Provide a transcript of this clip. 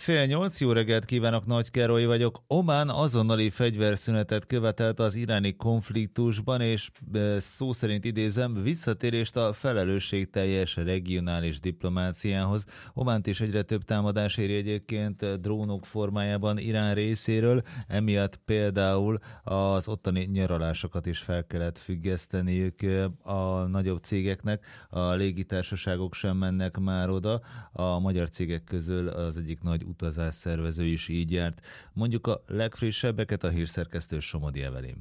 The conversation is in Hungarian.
7:30, jó reggelt kívánok, Nagy Károly vagyok. Omán azonnali fegyverszünetet követelt az iráni konfliktusban, és szó szerint idézem, visszatérést a felelősségteljes regionális diplomáciához. Ománt is egyre több támadás éri egyébként drónok formájában Irán részéről, emiatt például az ottani nyaralásokat is fel kellett függeszteniük a nagyobb cégeknek, a légitársaságok sem mennek már oda, a magyar cégek közül az egyik nagy utazásszervező is így járt. Mondjuk a legfrissebbeket a hírszerkesztő Somodi Evelyn.